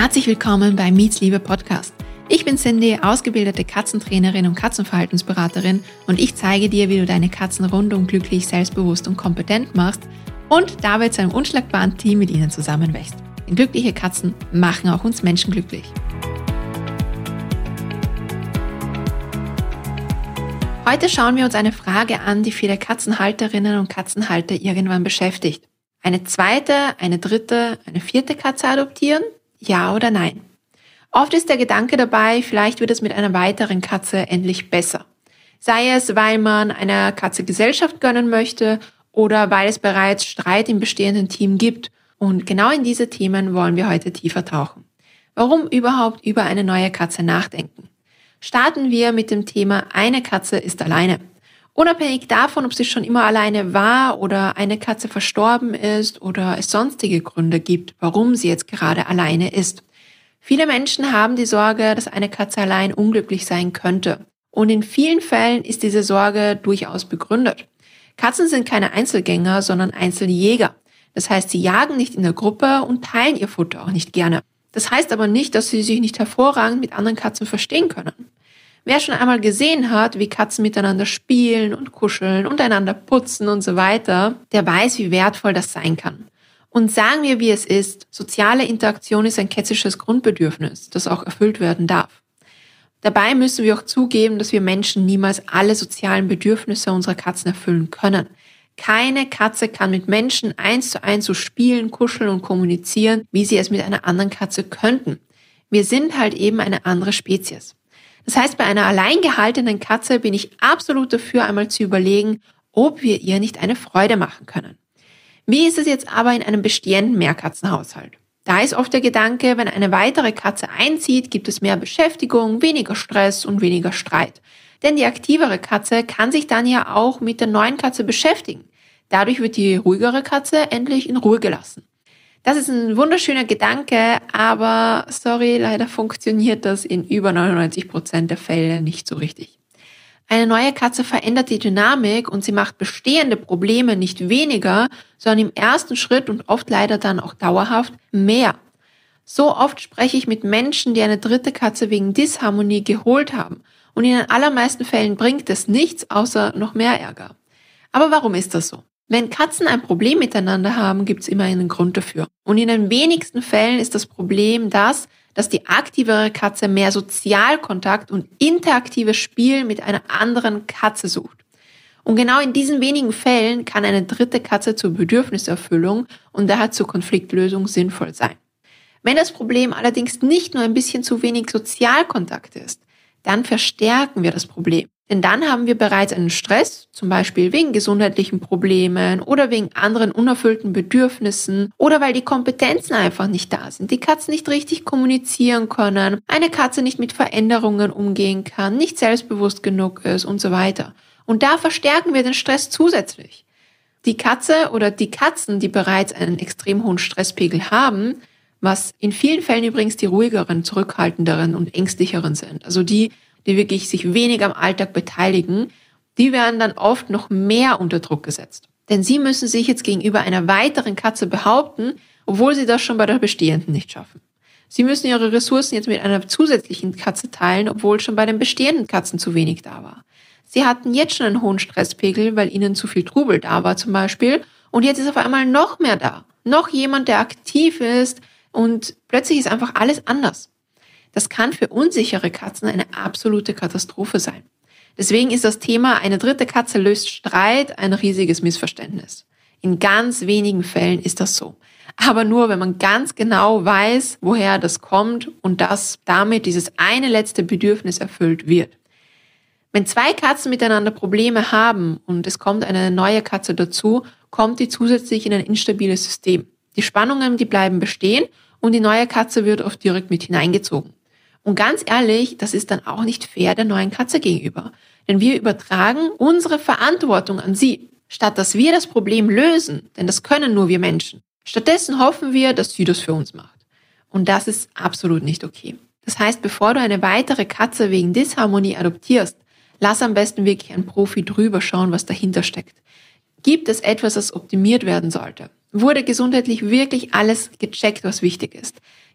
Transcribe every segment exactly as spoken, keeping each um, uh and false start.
Herzlich willkommen beim Mietsliebe Podcast. Ich bin Cindy, ausgebildete Katzentrainerin und Katzenverhaltensberaterin und ich zeige dir, wie du deine Katzen rundum glücklich, selbstbewusst und kompetent machst und dabei zu einem unschlagbaren Team mit ihnen zusammenwächst. Denn glückliche Katzen machen auch uns Menschen glücklich. Heute schauen wir uns eine Frage an, die viele Katzenhalterinnen und Katzenhalter irgendwann beschäftigt. Eine zweite, eine dritte, eine vierte Katze adoptieren? Ja oder nein? Oft ist der Gedanke dabei, vielleicht wird es mit einer weiteren Katze endlich besser. Sei es, weil man einer Katze Gesellschaft gönnen möchte oder weil es bereits Streit im bestehenden Team gibt. Und genau in diese Themen wollen wir heute tiefer tauchen. Warum überhaupt über eine neue Katze nachdenken? Starten wir mit dem Thema eine Katze ist alleine. Unabhängig davon, ob sie schon immer alleine war oder eine Katze verstorben ist oder es sonstige Gründe gibt, warum sie jetzt gerade alleine ist. Viele Menschen haben die Sorge, dass eine Katze allein unglücklich sein könnte. Und in vielen Fällen ist diese Sorge durchaus begründet. Katzen sind keine Einzelgänger, sondern Einzeljäger. Das heißt, sie jagen nicht in der Gruppe und teilen ihr Futter auch nicht gerne. Das heißt aber nicht, dass sie sich nicht hervorragend mit anderen Katzen verstehen können. Wer schon einmal gesehen hat, wie Katzen miteinander spielen und kuscheln und einander putzen und so weiter, der weiß, wie wertvoll das sein kann. Und sagen wir, wie es ist, soziale Interaktion ist ein kätzisches Grundbedürfnis, das auch erfüllt werden darf. Dabei müssen wir auch zugeben, dass wir Menschen niemals alle sozialen Bedürfnisse unserer Katzen erfüllen können. Keine Katze kann mit Menschen eins zu eins so spielen, kuscheln und kommunizieren, wie sie es mit einer anderen Katze könnten. Wir sind halt eben eine andere Spezies. Das heißt, bei einer allein gehaltenen Katze bin ich absolut dafür, einmal zu überlegen, ob wir ihr nicht eine Freude machen können. Wie ist es jetzt aber in einem bestehenden Mehrkatzenhaushalt? Da ist oft der Gedanke, wenn eine weitere Katze einzieht, gibt es mehr Beschäftigung, weniger Stress und weniger Streit. Denn die aktivere Katze kann sich dann ja auch mit der neuen Katze beschäftigen. Dadurch wird die ruhigere Katze endlich in Ruhe gelassen. Das ist ein wunderschöner Gedanke, aber sorry, leider funktioniert das in über neunundneunzig Prozent der Fälle nicht so richtig. Eine neue Katze verändert die Dynamik und sie macht bestehende Probleme nicht weniger, sondern im ersten Schritt und oft leider dann auch dauerhaft mehr. So oft spreche ich mit Menschen, die eine dritte Katze wegen Disharmonie geholt haben und in den allermeisten Fällen bringt es nichts außer noch mehr Ärger. Aber warum ist das so? Wenn Katzen ein Problem miteinander haben, gibt es immer einen Grund dafür. Und in den wenigsten Fällen ist das Problem das, dass die aktivere Katze mehr Sozialkontakt und interaktives Spiel mit einer anderen Katze sucht. Und genau in diesen wenigen Fällen kann eine dritte Katze zur Bedürfniserfüllung und daher zur Konfliktlösung sinnvoll sein. Wenn das Problem allerdings nicht nur ein bisschen zu wenig Sozialkontakt ist, dann verstärken wir das Problem. Denn dann haben wir bereits einen Stress, zum Beispiel wegen gesundheitlichen Problemen oder wegen anderen unerfüllten Bedürfnissen oder weil die Kompetenzen einfach nicht da sind, die Katzen nicht richtig kommunizieren können, eine Katze nicht mit Veränderungen umgehen kann, nicht selbstbewusst genug ist und so weiter. Und da verstärken wir den Stress zusätzlich. Die Katze oder die Katzen, die bereits einen extrem hohen Stresspegel haben, was in vielen Fällen übrigens die ruhigeren, zurückhaltenderen und ängstlicheren sind, also die, die wirklich sich wenig am Alltag beteiligen, die werden dann oft noch mehr unter Druck gesetzt. Denn sie müssen sich jetzt gegenüber einer weiteren Katze behaupten, obwohl sie das schon bei der bestehenden nicht schaffen. Sie müssen ihre Ressourcen jetzt mit einer zusätzlichen Katze teilen, obwohl schon bei den bestehenden Katzen zu wenig da war. Sie hatten jetzt schon einen hohen Stresspegel, weil ihnen zu viel Trubel da war zum Beispiel, und jetzt ist auf einmal noch mehr da. Noch jemand, der aktiv ist, und plötzlich ist einfach alles anders. Das kann für unsichere Katzen eine absolute Katastrophe sein. Deswegen ist das Thema, eine dritte Katze löst Streit, ein riesiges Missverständnis. In ganz wenigen Fällen ist das so. Aber nur, wenn man ganz genau weiß, woher das kommt und dass damit dieses eine letzte Bedürfnis erfüllt wird. Wenn zwei Katzen miteinander Probleme haben und es kommt eine neue Katze dazu, kommt die zusätzlich in ein instabiles System. Die Spannungen, die bleiben bestehen und die neue Katze wird oft direkt mit hineingezogen. Und ganz ehrlich, das ist dann auch nicht fair der neuen Katze gegenüber. Denn wir übertragen unsere Verantwortung an sie, statt dass wir das Problem lösen, denn das können nur wir Menschen. Stattdessen hoffen wir, dass sie das für uns macht. Und das ist absolut nicht okay. Das heißt, bevor du eine weitere Katze wegen Disharmonie adoptierst, lass am besten wirklich einen Profi drüber schauen, was dahinter steckt. Gibt es etwas, das optimiert werden sollte? Wurde gesundheitlich wirklich alles gecheckt, was wichtig ist?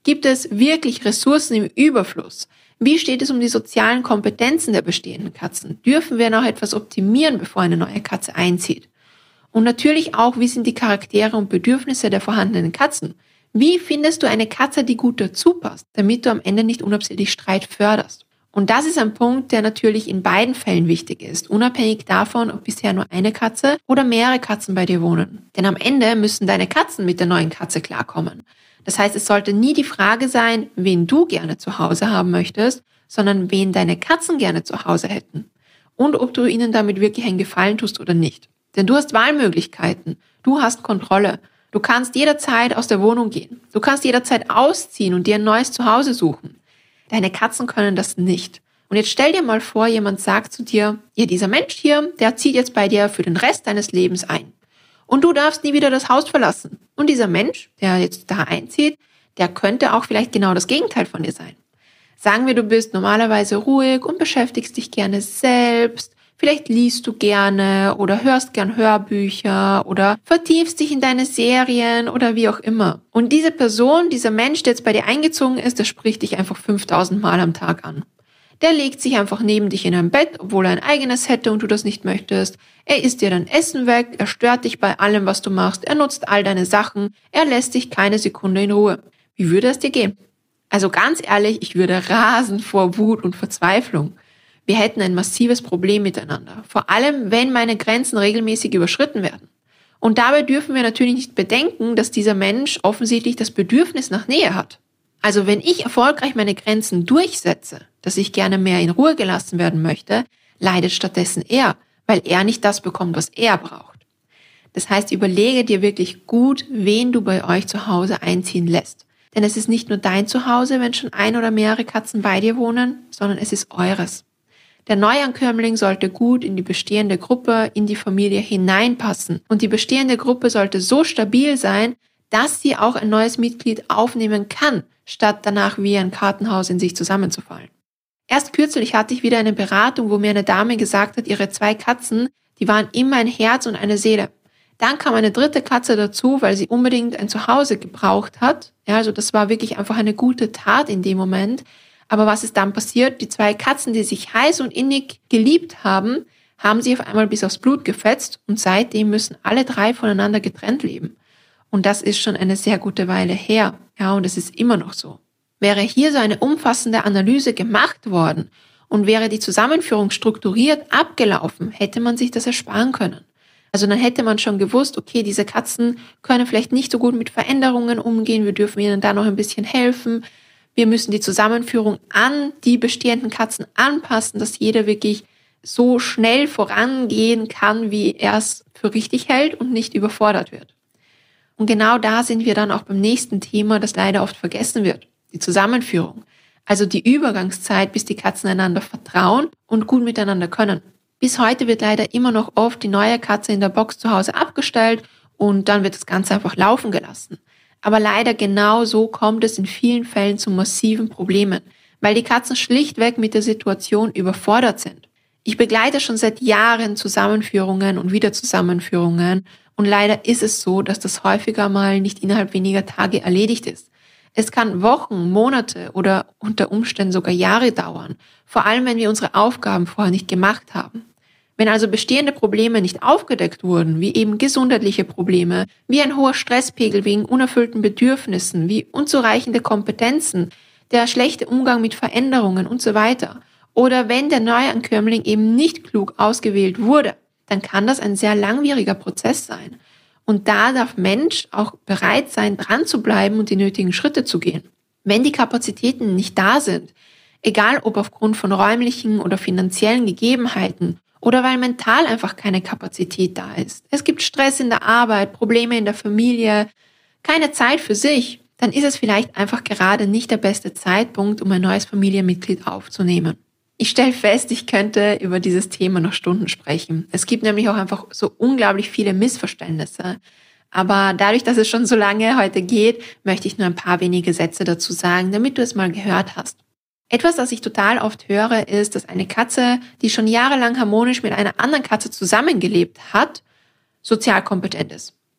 Gibt es wirklich Ressourcen im Überfluss? Wie steht es um die sozialen Kompetenzen der bestehenden Katzen? Dürfen wir noch etwas optimieren, bevor eine neue Katze einzieht? Und natürlich auch, wie sind die Charaktere und Bedürfnisse der vorhandenen Katzen? Wie findest du eine Katze, die gut dazu passt, damit du am Ende nicht unabsichtlich Streit förderst? Und das ist ein Punkt, der natürlich in beiden Fällen wichtig ist, unabhängig davon, ob bisher nur eine Katze oder mehrere Katzen bei dir wohnen. Denn am Ende müssen deine Katzen mit der neuen Katze klarkommen. Das heißt, es sollte nie die Frage sein, wen du gerne zu Hause haben möchtest, sondern wen deine Katzen gerne zu Hause hätten. Und ob du ihnen damit wirklich einen Gefallen tust oder nicht. Denn du hast Wahlmöglichkeiten, du hast Kontrolle. Du kannst jederzeit aus der Wohnung gehen. Du kannst jederzeit ausziehen und dir ein neues Zuhause suchen. Deine Katzen können das nicht. Und jetzt stell dir mal vor, jemand sagt zu dir, ja, dieser Mensch hier, der zieht jetzt bei dir für den Rest deines Lebens ein. Und du darfst nie wieder das Haus verlassen. Und dieser Mensch, der jetzt da einzieht, der könnte auch vielleicht genau das Gegenteil von dir sein. Sagen wir, du bist normalerweise ruhig und beschäftigst dich gerne selbst. Vielleicht liest du gerne oder hörst gern Hörbücher oder vertiefst dich in deine Serien oder wie auch immer. Und diese Person, dieser Mensch, der jetzt bei dir eingezogen ist, der spricht dich einfach fünftausend Mal am Tag an. Der legt sich einfach neben dich in ein Bett, obwohl er ein eigenes hätte und du das nicht möchtest. Er isst dir dein Essen weg, er stört dich bei allem, was du machst, er nutzt all deine Sachen, er lässt dich keine Sekunde in Ruhe. Wie würde es dir gehen? Also ganz ehrlich, ich würde rasen vor Wut und Verzweiflung. Wir hätten ein massives Problem miteinander, vor allem wenn meine Grenzen regelmäßig überschritten werden. Und dabei dürfen wir natürlich nicht bedenken, dass dieser Mensch offensichtlich das Bedürfnis nach Nähe hat. Also wenn ich erfolgreich meine Grenzen durchsetze, dass ich gerne mehr in Ruhe gelassen werden möchte, leidet stattdessen er, weil er nicht das bekommt, was er braucht. Das heißt, überlege dir wirklich gut, wen du bei euch zu Hause einziehen lässt. Denn es ist nicht nur dein Zuhause, wenn schon ein oder mehrere Katzen bei dir wohnen, sondern es ist eures. Der Neuankömmling sollte gut in die bestehende Gruppe, in die Familie hineinpassen. Und die bestehende Gruppe sollte so stabil sein, dass sie auch ein neues Mitglied aufnehmen kann, statt danach wie ein Kartenhaus in sich zusammenzufallen. Erst kürzlich hatte ich wieder eine Beratung, wo mir eine Dame gesagt hat, ihre zwei Katzen, die waren immer ein Herz und eine Seele. Dann kam eine dritte Katze dazu, weil sie unbedingt ein Zuhause gebraucht hat. Ja, also das war wirklich einfach eine gute Tat in dem Moment. Aber was ist dann passiert? Die zwei Katzen, die sich heiß und innig geliebt haben, haben sie auf einmal bis aufs Blut gefetzt und seitdem müssen alle drei voneinander getrennt leben. Und das ist schon eine sehr gute Weile her. Ja, und es ist immer noch so. Wäre hier so eine umfassende Analyse gemacht worden und wäre die Zusammenführung strukturiert abgelaufen, hätte man sich das ersparen können. Also dann hätte man schon gewusst, okay, diese Katzen können vielleicht nicht so gut mit Veränderungen umgehen, wir dürfen ihnen da noch ein bisschen helfen. Wir müssen die Zusammenführung an die bestehenden Katzen anpassen, dass jeder wirklich so schnell vorangehen kann, wie er es für richtig hält und nicht überfordert wird. Und genau da sind wir dann auch beim nächsten Thema, das leider oft vergessen wird, die Zusammenführung. Also die Übergangszeit, bis die Katzen einander vertrauen und gut miteinander können. Bis heute wird leider immer noch oft die neue Katze in der Box zu Hause abgestellt und dann wird das Ganze einfach laufen gelassen. Aber leider genau so kommt es in vielen Fällen zu massiven Problemen, weil die Katzen schlichtweg mit der Situation überfordert sind. Ich begleite schon seit Jahren Zusammenführungen und Wiederzusammenführungen und leider ist es so, dass das häufiger mal nicht innerhalb weniger Tage erledigt ist. Es kann Wochen, Monate oder unter Umständen sogar Jahre dauern, vor allem wenn wir unsere Aufgaben vorher nicht gemacht haben. Wenn also bestehende Probleme nicht aufgedeckt wurden, wie eben gesundheitliche Probleme, wie ein hoher Stresspegel wegen unerfüllten Bedürfnissen, wie unzureichende Kompetenzen, der schlechte Umgang mit Veränderungen und so weiter, oder wenn der Neuankömmling eben nicht klug ausgewählt wurde, dann kann das ein sehr langwieriger Prozess sein. Und da darf Mensch auch bereit sein, dran zu bleiben und die nötigen Schritte zu gehen. Wenn die Kapazitäten nicht da sind, egal ob aufgrund von räumlichen oder finanziellen Gegebenheiten, oder weil mental einfach keine Kapazität da ist. Es gibt Stress in der Arbeit, Probleme in der Familie, keine Zeit für sich. Dann ist es vielleicht einfach gerade nicht der beste Zeitpunkt, um ein neues Familienmitglied aufzunehmen. Ich stelle fest, ich könnte über dieses Thema noch Stunden sprechen. Es gibt nämlich auch einfach so unglaublich viele Missverständnisse. Aber dadurch, dass es schon so lange heute geht, möchte ich nur ein paar wenige Sätze dazu sagen, damit du es mal gehört hast. Etwas, das ich total oft höre, ist, dass eine Katze, die schon jahrelang harmonisch mit einer anderen Katze zusammengelebt hat, sozial kompetent ist.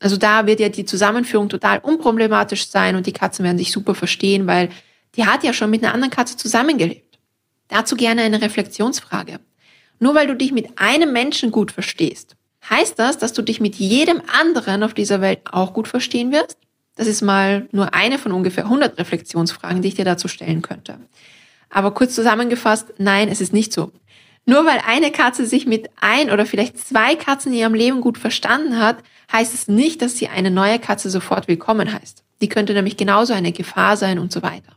Also da wird ja die Zusammenführung total unproblematisch sein und die Katzen werden sich super verstehen, weil die hat ja schon mit einer anderen Katze zusammengelebt. Dazu gerne eine Reflexionsfrage. Nur weil du dich mit einem Menschen gut verstehst, heißt das, dass du dich mit jedem anderen auf dieser Welt auch gut verstehen wirst? Das ist mal nur eine von ungefähr hundert Reflexionsfragen, die ich dir dazu stellen könnte. Aber kurz zusammengefasst, nein, es ist nicht so. Nur weil eine Katze sich mit ein oder vielleicht zwei Katzen in ihrem Leben gut verstanden hat, heißt es nicht, dass sie eine neue Katze sofort willkommen heißt. Die könnte nämlich genauso eine Gefahr sein und so weiter.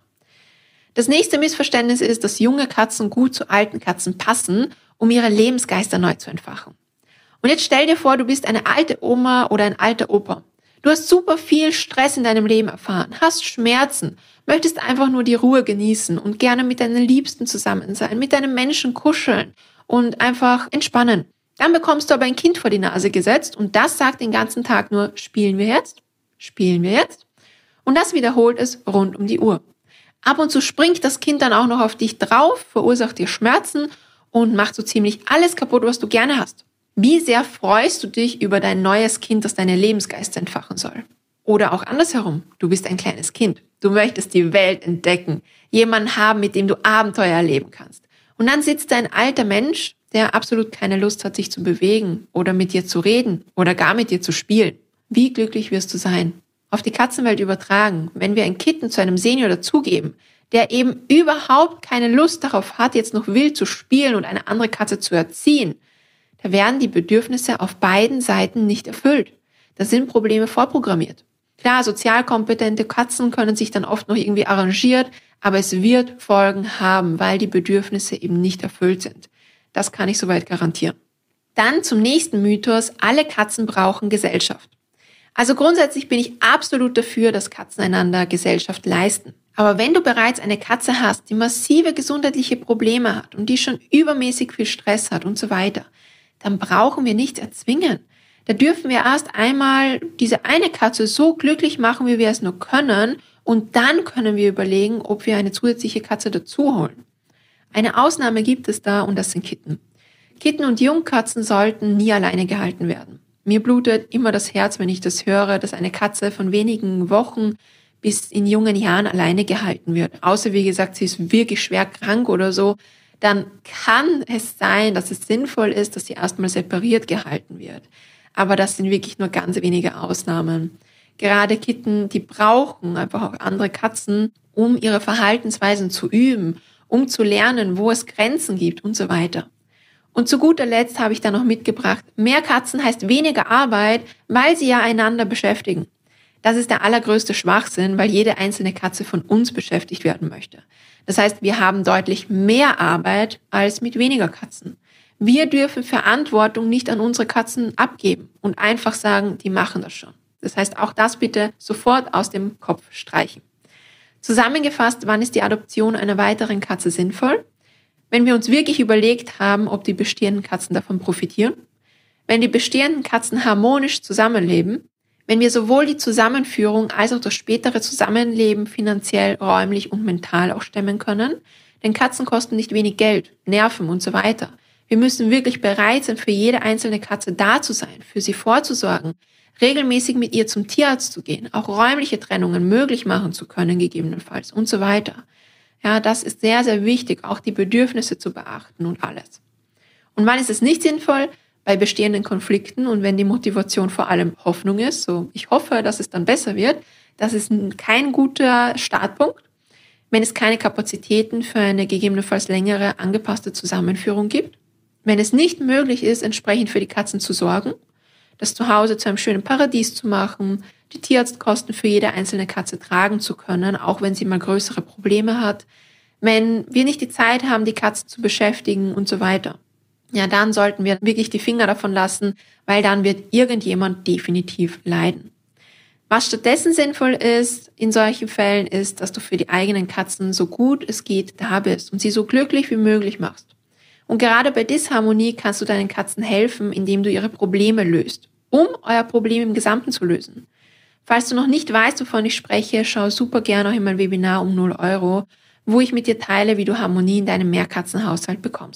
Das nächste Missverständnis ist, dass junge Katzen gut zu alten Katzen passen, um ihre Lebensgeister neu zu entfachen. Und jetzt stell dir vor, du bist eine alte Oma oder ein alter Opa. Du hast super viel Stress in deinem Leben erfahren, hast Schmerzen, möchtest einfach nur die Ruhe genießen und gerne mit deinen Liebsten zusammen sein, mit deinem Menschen kuscheln und einfach entspannen. Dann bekommst du aber ein Kind vor die Nase gesetzt und das sagt den ganzen Tag nur, spielen wir jetzt? Spielen wir jetzt? Und das wiederholt es rund um die Uhr. Ab und zu springt das Kind dann auch noch auf dich drauf, verursacht dir Schmerzen und macht so ziemlich alles kaputt, was du gerne hast. Wie sehr freust du dich über dein neues Kind, das deine Lebensgeister entfachen soll? Oder auch andersherum, du bist ein kleines Kind. Du möchtest die Welt entdecken, jemanden haben, mit dem du Abenteuer erleben kannst. Und dann sitzt da ein alter Mensch, der absolut keine Lust hat, sich zu bewegen oder mit dir zu reden oder gar mit dir zu spielen. Wie glücklich wirst du sein? Auf die Katzenwelt übertragen, wenn wir ein Kitten zu einem Senior dazugeben, der eben überhaupt keine Lust darauf hat, jetzt noch wild zu spielen und eine andere Katze zu erziehen, da werden die Bedürfnisse auf beiden Seiten nicht erfüllt. Da sind Probleme vorprogrammiert. Klar, sozial kompetente Katzen können sich dann oft noch irgendwie arrangiert, aber es wird Folgen haben, weil die Bedürfnisse eben nicht erfüllt sind. Das kann ich soweit garantieren. Dann zum nächsten Mythos, alle Katzen brauchen Gesellschaft. Also grundsätzlich bin ich absolut dafür, dass Katzen einander Gesellschaft leisten. Aber wenn du bereits eine Katze hast, die massive gesundheitliche Probleme hat und die schon übermäßig viel Stress hat und so weiter, dann brauchen wir nichts erzwingen. Da dürfen wir erst einmal diese eine Katze so glücklich machen, wie wir es nur können, und dann können wir überlegen, ob wir eine zusätzliche Katze dazu holen. Eine Ausnahme gibt es da und das sind Kitten. Kitten und Jungkatzen sollten nie alleine gehalten werden. Mir blutet immer das Herz, wenn ich das höre, dass eine Katze von wenigen Wochen bis in jungen Jahren alleine gehalten wird. Außer, wie gesagt, sie ist wirklich schwer krank oder so. Dann kann es sein, dass es sinnvoll ist, dass sie erstmal separiert gehalten wird. Aber das sind wirklich nur ganz wenige Ausnahmen. Gerade Kitten, die brauchen einfach auch andere Katzen, um ihre Verhaltensweisen zu üben, um zu lernen, wo es Grenzen gibt und so weiter. Und zu guter Letzt habe ich da noch mitgebracht, mehr Katzen heißt weniger Arbeit, weil sie ja einander beschäftigen. Das ist der allergrößte Schwachsinn, weil jede einzelne Katze von uns beschäftigt werden möchte. Das heißt, wir haben deutlich mehr Arbeit als mit weniger Katzen. Wir dürfen Verantwortung nicht an unsere Katzen abgeben und einfach sagen, die machen das schon. Das heißt, auch das bitte sofort aus dem Kopf streichen. Zusammengefasst, wann ist die Adoption einer weiteren Katze sinnvoll? Wenn wir uns wirklich überlegt haben, ob die bestehenden Katzen davon profitieren, wenn die bestehenden Katzen harmonisch zusammenleben, wenn wir sowohl die Zusammenführung als auch das spätere Zusammenleben finanziell, räumlich und mental auch stemmen können, denn Katzen kosten nicht wenig Geld, Nerven und so weiter. Wir müssen wirklich bereit sein, für jede einzelne Katze da zu sein, für sie vorzusorgen, regelmäßig mit ihr zum Tierarzt zu gehen, auch räumliche Trennungen möglich machen zu können, gegebenenfalls und so weiter. Ja, das ist sehr, sehr wichtig, auch die Bedürfnisse zu beachten und alles. Und wann ist es nicht sinnvoll? Bei bestehenden Konflikten und wenn die Motivation vor allem Hoffnung ist, so ich hoffe, dass es dann besser wird, das ist kein guter Startpunkt. Wenn es keine Kapazitäten für eine gegebenenfalls längere angepasste Zusammenführung gibt, wenn es nicht möglich ist, entsprechend für die Katzen zu sorgen, das Zuhause zu einem schönen Paradies zu machen, die Tierarztkosten für jede einzelne Katze tragen zu können, auch wenn sie mal größere Probleme hat, wenn wir nicht die Zeit haben, die Katze zu beschäftigen und so weiter. Ja, dann sollten wir wirklich die Finger davon lassen, weil dann wird irgendjemand definitiv leiden. Was stattdessen sinnvoll ist in solchen Fällen ist, dass du für die eigenen Katzen so gut es geht da bist und sie so glücklich wie möglich machst. Und gerade bei Disharmonie kannst du deinen Katzen helfen, indem du ihre Probleme löst, um euer Problem im Gesamten zu lösen. Falls du noch nicht weißt, wovon ich spreche, schau super gerne auch in mein Webinar um null Euro, wo ich mit dir teile, wie du Harmonie in deinem Mehrkatzenhaushalt bekommst.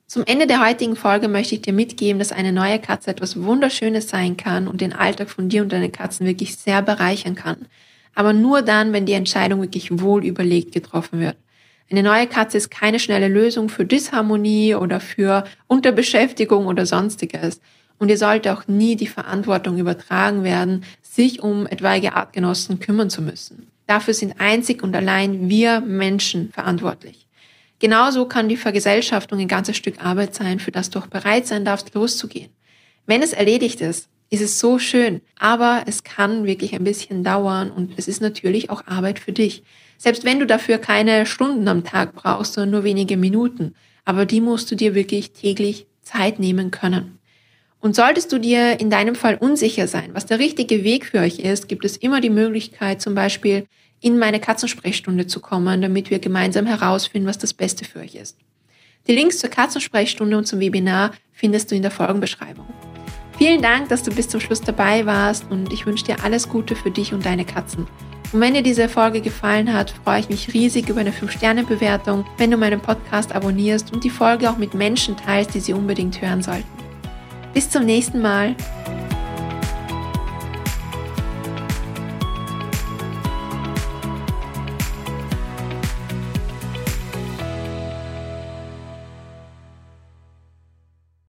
Zum Ende der heutigen Folge möchte ich dir mitgeben, dass eine neue Katze etwas Wunderschönes sein kann und den Alltag von dir und deinen Katzen wirklich sehr bereichern kann. Aber nur dann, wenn die Entscheidung wirklich wohl überlegt getroffen wird. Eine neue Katze ist keine schnelle Lösung für Disharmonie oder für Unterbeschäftigung oder Sonstiges. Und ihr sollte auch nie die Verantwortung übertragen werden, sich um etwaige Artgenossen kümmern zu müssen. Dafür sind einzig und allein wir Menschen verantwortlich. Genauso kann die Vergesellschaftung ein ganzes Stück Arbeit sein, für das du auch bereit sein darfst, loszugehen. Wenn es erledigt ist, ist es so schön, aber es kann wirklich ein bisschen dauern und es ist natürlich auch Arbeit für dich. Selbst wenn du dafür keine Stunden am Tag brauchst, sondern nur wenige Minuten, aber die musst du dir wirklich täglich Zeit nehmen können. Und solltest du dir in deinem Fall unsicher sein, was der richtige Weg für euch ist, gibt es immer die Möglichkeit, zum Beispiel in meine Katzensprechstunde zu kommen, damit wir gemeinsam herausfinden, was das Beste für euch ist. Die Links zur Katzensprechstunde und zum Webinar findest du in der Folgenbeschreibung. Vielen Dank, dass du bis zum Schluss dabei warst und ich wünsche dir alles Gute für dich und deine Katzen. Und wenn dir diese Folge gefallen hat, freue ich mich riesig über eine fünf Sterne Bewertung, wenn du meinen Podcast abonnierst und die Folge auch mit Menschen teilst, die sie unbedingt hören sollten. Bis zum nächsten Mal.